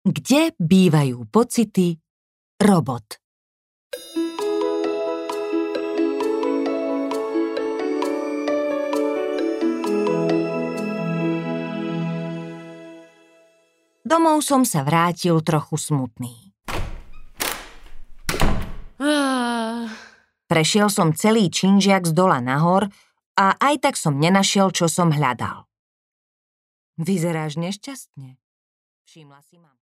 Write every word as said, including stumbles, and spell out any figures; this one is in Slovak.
Kde bývajú pocity robot? Domov som sa vrátil trochu smutný. Prešiel som celý činžiak z dola nahor a aj tak som nenašiel, čo som hľadal. Vyzeráš nešťastne, všimla si ma.